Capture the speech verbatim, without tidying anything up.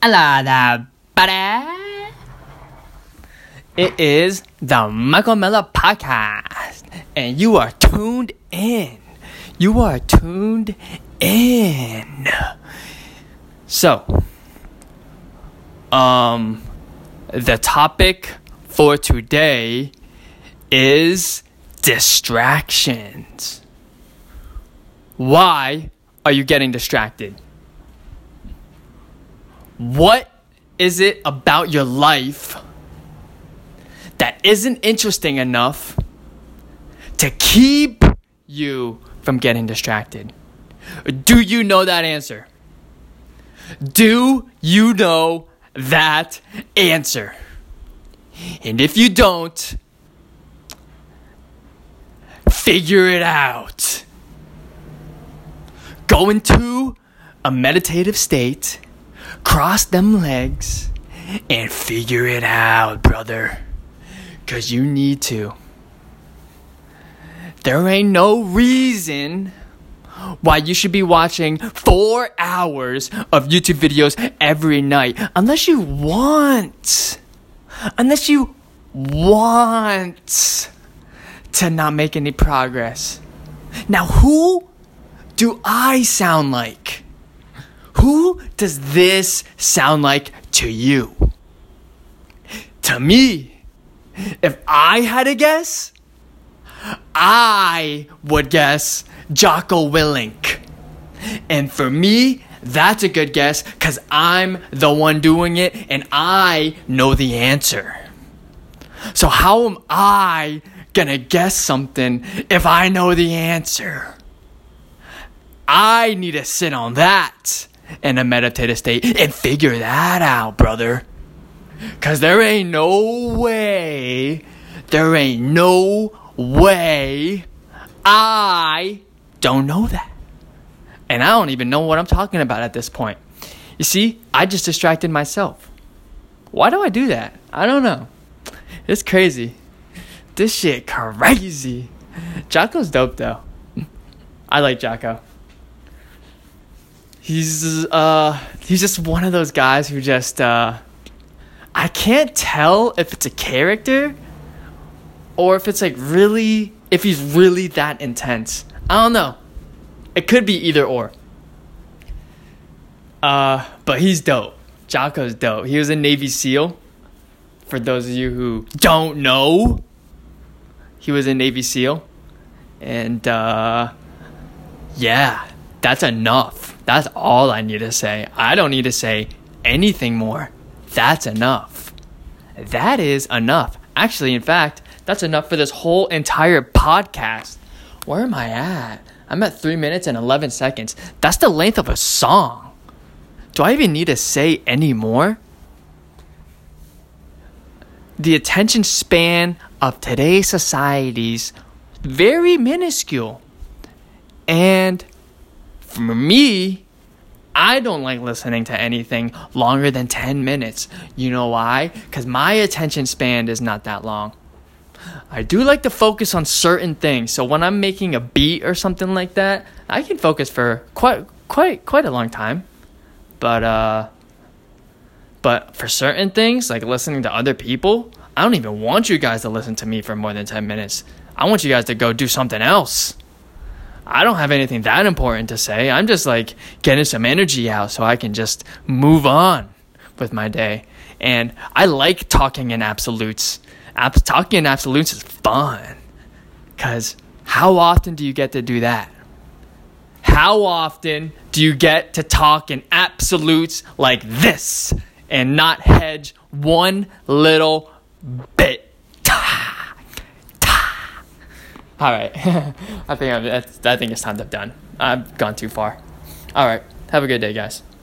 Hello there, buddy. It is the Michael Miller Podcast, and you are tuned in. You are tuned in. So, um, the topic for today is distractions. Why are you getting distracted? What is it about your life that isn't interesting enough to keep you from getting distracted? Do you know that answer? Do you know that answer? And if you don't, figure it out. Go into a meditative state, cross them legs, and figure it out, brother. 'Cause you need to. There ain't no reason why you should be watching four hours of YouTube videos every night unless you want. Unless you want to not make any progress. Now, who do I sound like? Who does this sound like to you? To me, if I had to guess, I would guess Jocko Willink. And for me, that's a good guess because I'm the one doing it and I know the answer. So how am I gonna guess something if I know the answer? I need to sit on that in a meditative state and figure that out, brother. Cause there ain't no way, there ain't no way I don't know that. And I don't even know what I'm talking about at this point. You see, I just distracted myself. Why do I do that? I don't know. It's crazy. This shit crazy. Jocko's dope though. I like Jocko. He's uh he's just one of those guys who just uh I can't tell if it's a character or if it's like really if he's really that intense. I don't know. It could be either or. Uh but he's dope. Jocko's dope. He was a Navy SEAL. For those of you who don't know, he was a Navy SEAL. And uh yeah, that's enough. That's all I need to say. I don't need to say anything more. That's enough. That is enough. Actually, in fact, that's enough for this whole entire podcast. Where am I at? I'm at three minutes and eleven seconds. That's the length of a song. Do I even need to say any more? The attention span of today's society's very minuscule. And for me, I don't like listening to anything longer than ten minutes. You know why? Because my attention span is not that long. I do like to focus on certain things. So when I'm making a beat or something like that, I can focus for quite quite quite a long time. But uh but for certain things, like listening to other people, I don't even want you guys to listen to me for more than ten minutes. I want you guys to go do something else. I don't have anything that important to say. I'm just like getting some energy out so I can just move on with my day. And I like talking in absolutes. Ab- talking in absolutes is fun. Because how often do you get to do that? How often do you get to talk in absolutes like this and not hedge one little bit? All right, I think I'm, I think it's time to done. I've gone too far. All right, have a good day, guys.